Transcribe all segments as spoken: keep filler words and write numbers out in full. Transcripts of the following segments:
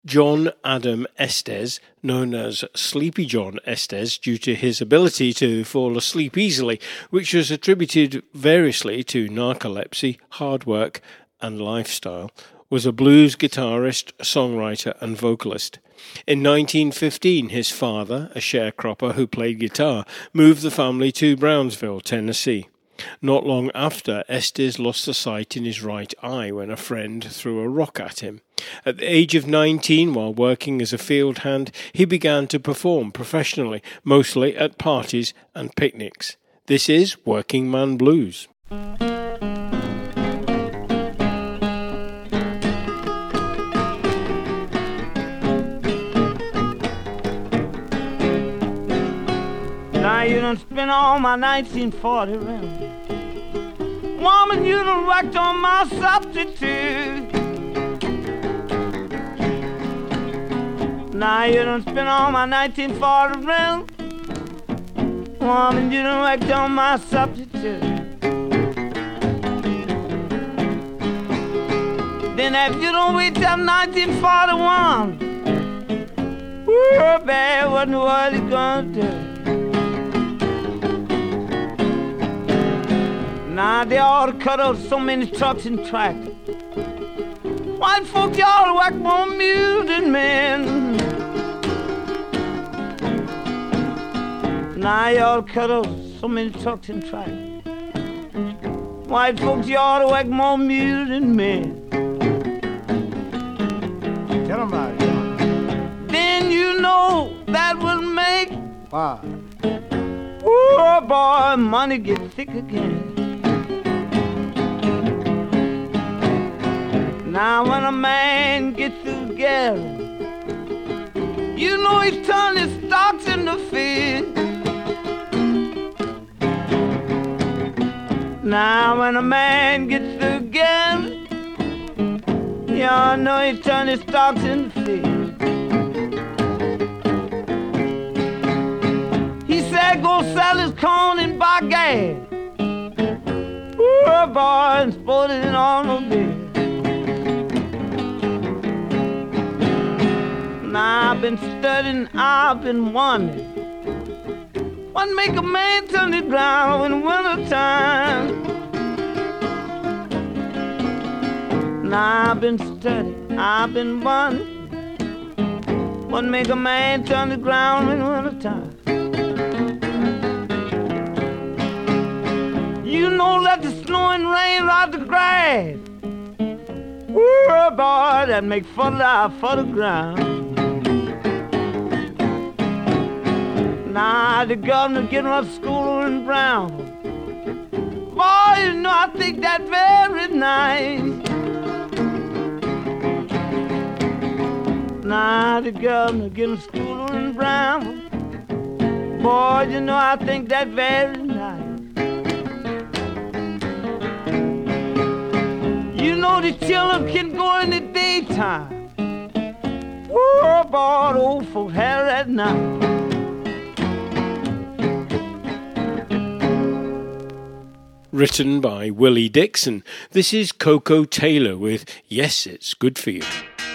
John Adam Estes, known as Sleepy John Estes due to his ability to fall asleep easily, which was attributed variously to narcolepsy, hard work, and lifestyle, was a blues guitarist, songwriter, and vocalist. In nineteen fifteen, his father, a sharecropper who played guitar, moved the family to Brownsville, Tennessee. Not long after, Estes lost the sight in his right eye when a friend threw a rock at him. At the age of nineteen, while working as a field hand, he began to perform professionally, mostly at parties and picnics. This is Working Man Blues. Now you done spent all my nineteen forty round. Woman, you done worked on my substitute. Now you done spent all my nineteen forty round. Woman, you done worked on my substitute. Then if you don't wait till nineteen forty-one, woo, babe, what in the world you gonna do? Now they ought to cut out so many trucks and tractors. White folks, y'all work more mule than men. Now y'all cut out so many trucks and tractors. White folks, y'all work more mule than men. Tell them about it. Then you know that will make wow. Oh boy, money get thick again. Now when a man gets through gathering, you know he's turned his stocks into field. Now when a man gets through gathering, y'all know he's turned his stocks into field. He said go sell his corn and buy gas. Poor boy and sport it in automobile. Now I've been studying, I've been wondering what make a man turn the ground in winter time. Now I've been studying, I've been wondering what make a man turn the ground in winter time. You know that the snow and rain rot the grass. Ooh, boy, that make fertilizer for the ground. Now the governor getting up school in Brown. Boy, you know I think that very nice. Now the governor getting school in Brown. Boy, you know I think that very nice. You know the children can go in the daytime. Oh boy, the old folks have it at night. Written by Willie Dixon, this is Coco Taylor with Yes, It's Good For You.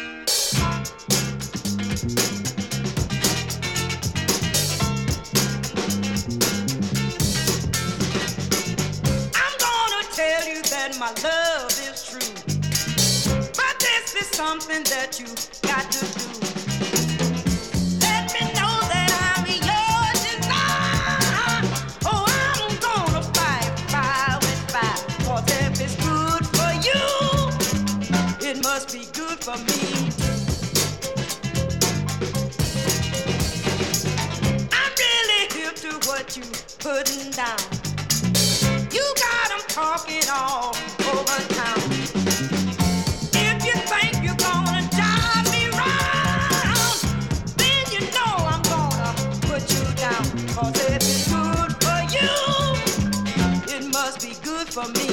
I'm gonna tell you that my love is true, but this is something that you got to do. For me, I'm really hip to what you putting down. You got 'em talking all over town. If you think you're gonna drive me round, then you know I'm gonna put you down. 'Cause if it's good for you, it must be good for me.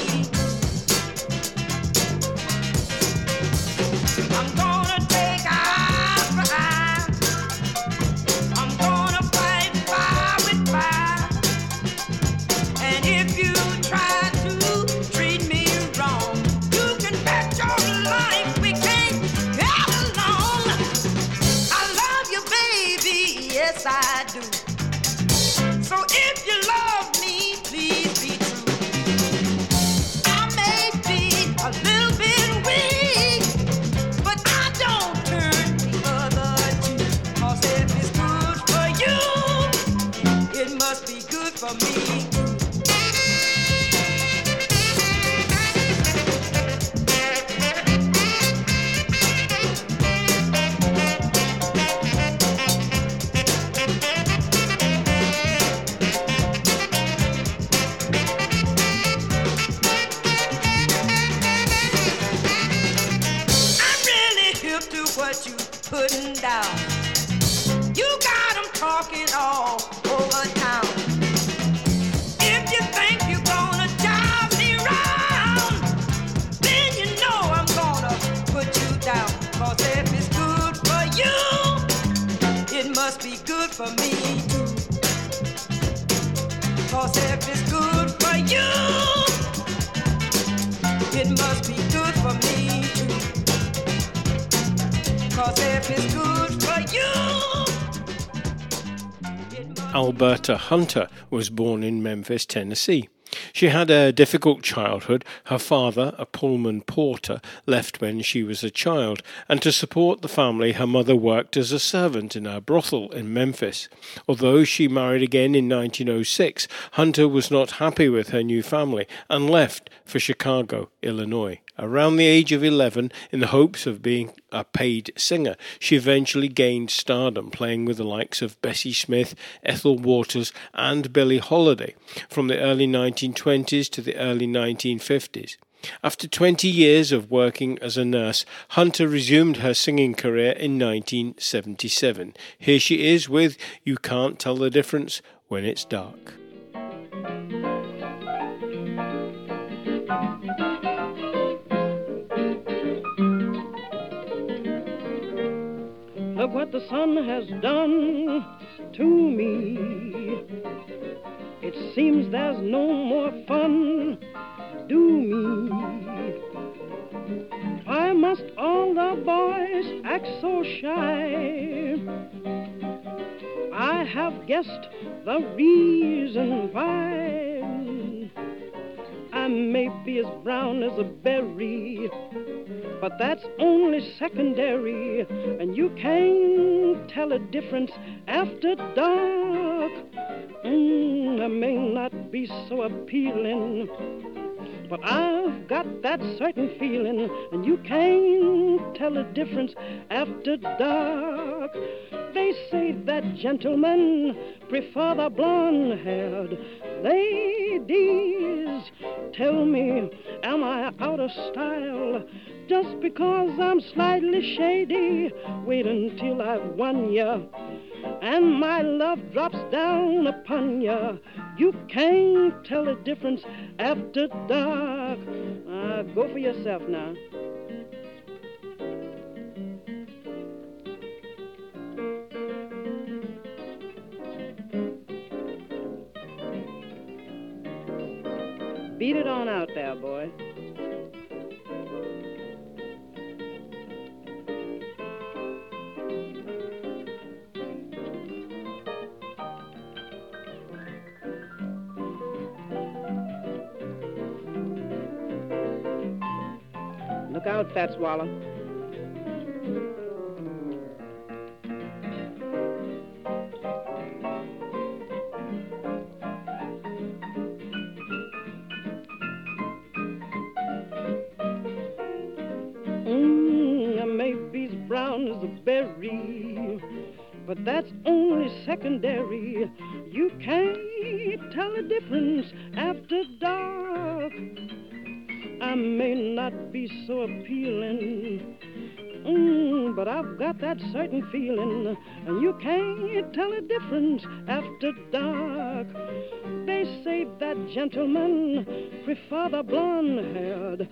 I'm gonna take eye for eye. I'm gonna fight fire with fire. And if you try to treat me yes I do. So if you love me, please be true. I may be a little bit weak, but I don't turn the other cheek. 'Cause if it's good for you, it must be good for me. What you putting down? You got 'em talking all over town. If you think you're gonna drive me round, then you know I'm gonna put you down. 'Cause if it's good for you, it must be good for me too. 'Cause if it's good for you, it must be good for me too. 'Cause if it's good for you. Alberta Hunter was born in Memphis, Tennessee. She had a difficult childhood. Her father, a Pullman porter, left when she was a child, and to support the family her mother worked as a servant in a brothel in Memphis. Although she married again in nineteen oh six, Hunter was not happy with her new family and left for Chicago, Illinois. Around the age of eleven, in the hopes of being a paid singer, she eventually gained stardom, playing with the likes of Bessie Smith, Ethel Waters, and Billie Holiday from the early nineteen twenties to the early nineteen fifties. After twenty years of working as a nurse, Hunter resumed her singing career in nineteen seventy-seven. Here she is with You Can't Tell the Difference When It's Dark. Look what the sun has done to me. It seems there's no more fun. Do me. Why must all the boys act so shy? I have guessed the reason why. I may be as brown as a berry, but that's only secondary, and you can't tell a difference after dark. Mm, I may not be so appealing, but I've got that certain feeling, and you can't tell a difference after dark. They say that gentlemen prefer the blonde-haired ladies. Tell me, am I out of style just because I'm slightly shady? Wait until I've won ya and my love drops down upon ya. You can't tell the difference after dark. Uh, go for yourself now. Beat it on out there, boy. Look out, Fat Swallow. As a berry, but that's only secondary. You can't tell the difference after dark. I may not be so appealing, mm, but I've got that certain feeling, and you can't tell the difference after dark. They say that gentlemen prefer the blonde-haired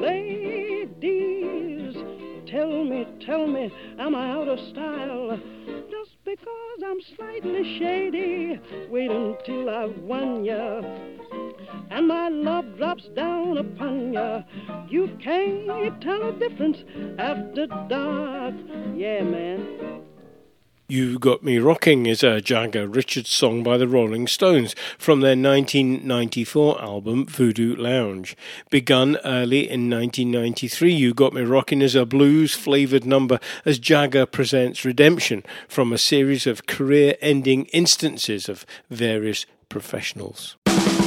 ladies. Tell me, tell me, am I out of style just because I'm slightly shady? Wait until I've won ya and my love drops down upon ya. You can't tell a difference after dark. Yeah, man. You Got Me Rocking is a Jagger Richards song by the Rolling Stones from their nineteen ninety-four album Voodoo Lounge. Begun early in nineteen ninety-three, You Got Me Rocking is a blues-flavoured number as Jagger presents redemption from a series of career-ending instances of various professionals.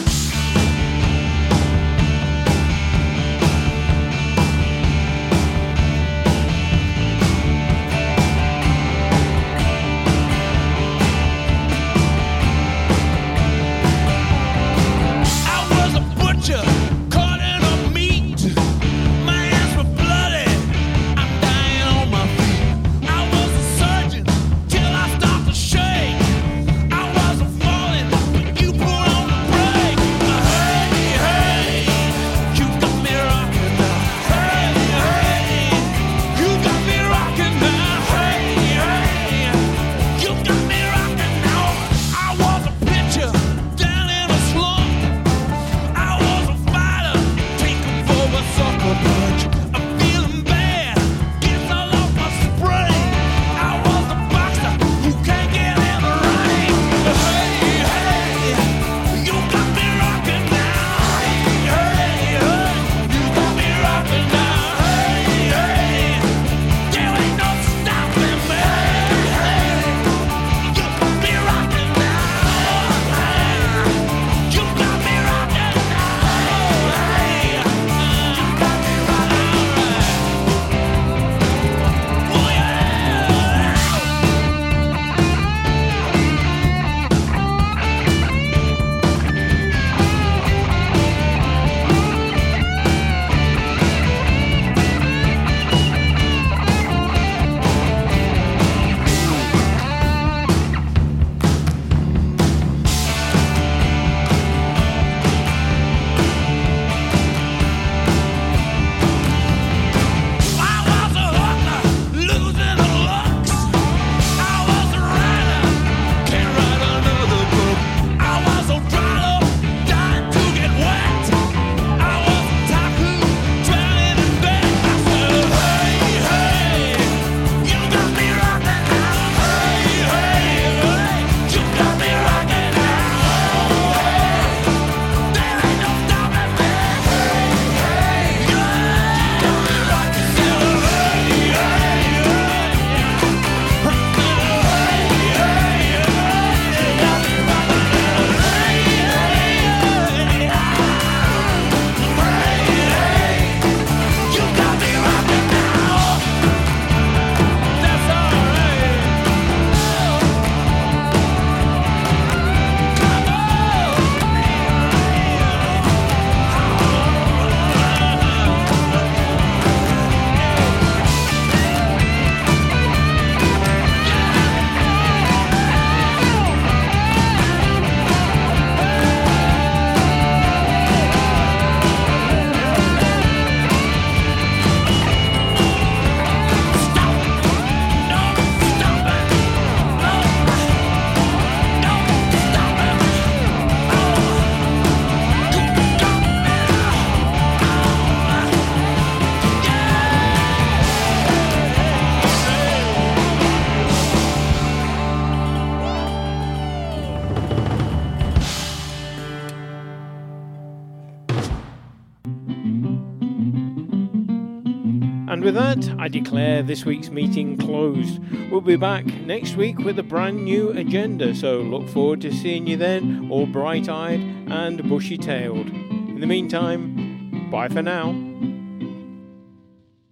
And with that, I declare this week's meeting closed. We'll be back next week with a brand new agenda, so look forward to seeing you then, all bright-eyed and bushy-tailed. In the meantime, bye for now.